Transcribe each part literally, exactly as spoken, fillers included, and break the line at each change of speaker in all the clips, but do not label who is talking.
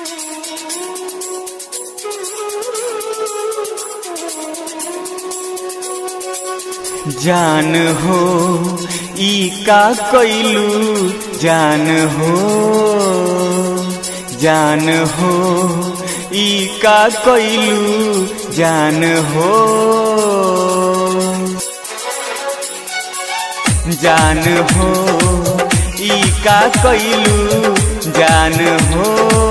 जान हो ई का कइलू जान हो जान हो ई का कइलू जान हो जान हो ई का कइलू जान हो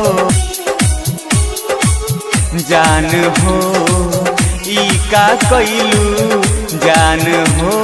जान हो ई का कइलू जान हो।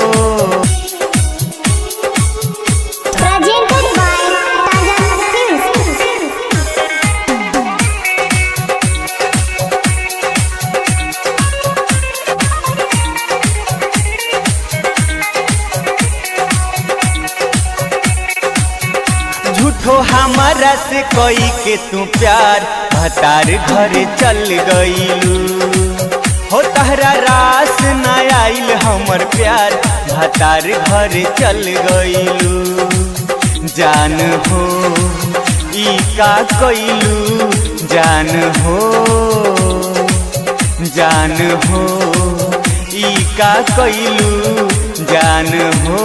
झूठो हमारा से कोई के तू प्यार भतार घरे चल गईलू हो तहरा रास न आइल हमर प्यार भतार घरे चल गईलू। जान हो ई का कइलू जान हो जान हो ई का कइलू जान हो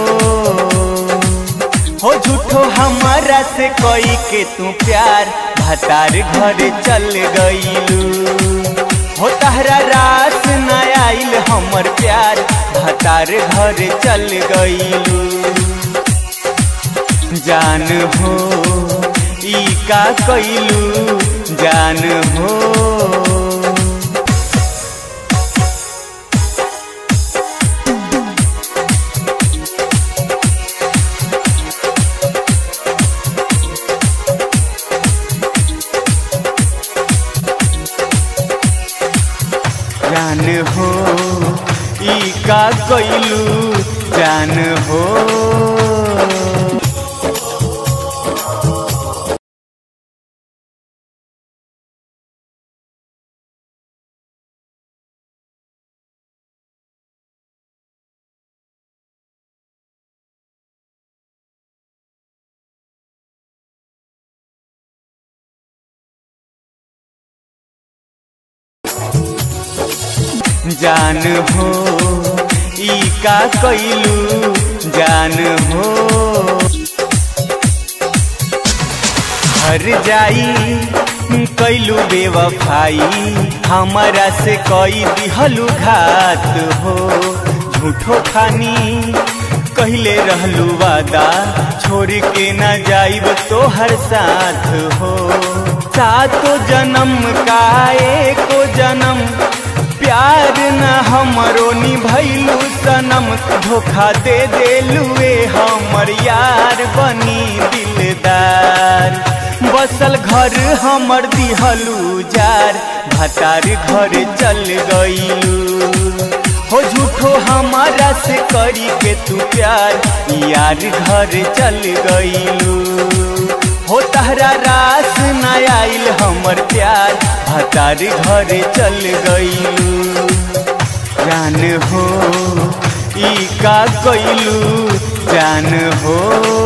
हो झूठो हमारा से कोई के तू प्यार भतार घरे चल गईलू हो तहरा रास न आइल हमर प्यार भतार घरे चल गईलू। जान हो ई का कइलू जान हो जान हो ई का कइलू जान हो। जान हो ई का कइलू जान हो हर जाई कइलू बेवफाई हमारा से कई दिहलू घात हो झूठो खानी कहले रहलू वादा छोड़ के न जाइब तोहर साथ हो। सातो जन्म का एको जन्म प्यार न हमरो निभैलू सनम धोखा दे देलुए हमर यार बनी दिलदार बसल घर हमर दिहलू जार भतार घर चल गईलू हो झूठो हमारा से करी के तू प्यार यार घर चल गईलू हो तहरा रास न आइल हमर प्यार भतार घरे चल गईलू। जान हो ई का कइलू जान हो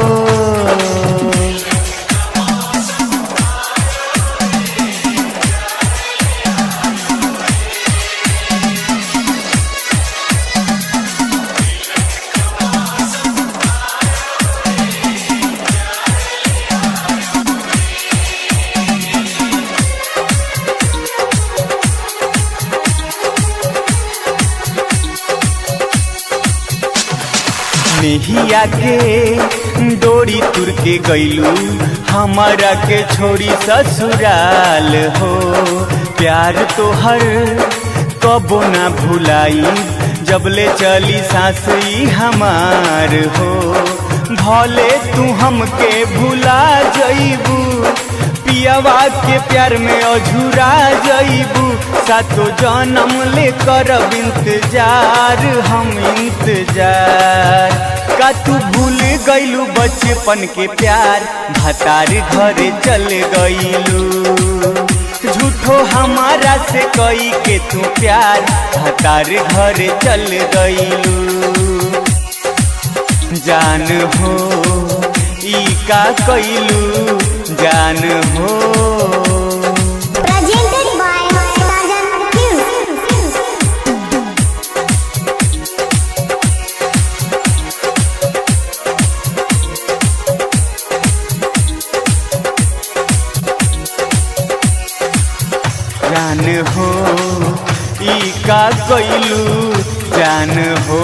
नेहिया के डोरी तुर के गईलू हमारा के छोड़ी ससुराल हो प्यार तो हर कबो ना भुलाई जबले चली सांस ई हमार हो भले तू हमके भुला जईबू पियावा के प्यार में अझुरा जईबू सातो जन्म ले करब इंतजार हम इंतजार का तू भूल गईलू बचपन के प्यार भतार घरे चल गईलू झूठो हमारा से कई के तू प्यार भतार घरे चल गईलू। जान हो ई का कइलू जान हो। जान हो ई का कइलू जान हो।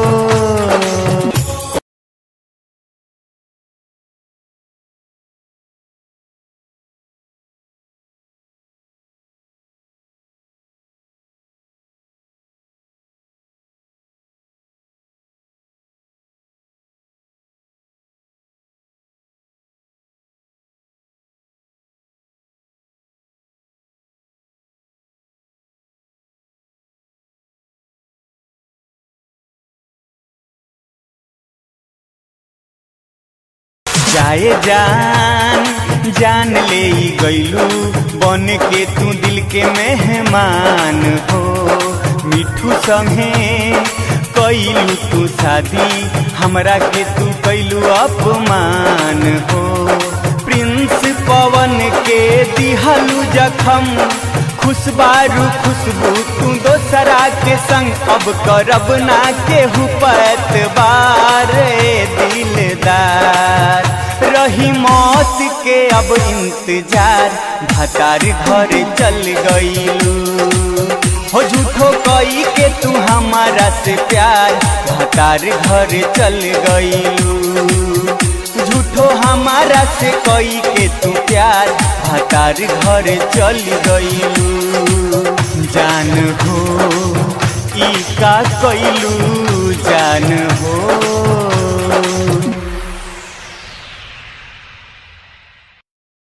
जाए जान जान ले गईलू बन के तू दिल के मेहमान हो। मिठू संगे कईलू तू शादी हमरा के तू कईलू अपमान हो। प्रिंस पवन के दिहलू जखम खुशबारू खुशबू तू दोसरा के संग अब करब ना केहू पैतबार दिलदार। रही मौत के अब इंतजार भतार घर चल गईलू हो। झूठो कई के तू हमारा से प्यार भतार घर चल गईलू। झूठो हमारा से कई के तू प्यार भतार घर चल गईलू। जान हो ई का कइलू जान हो।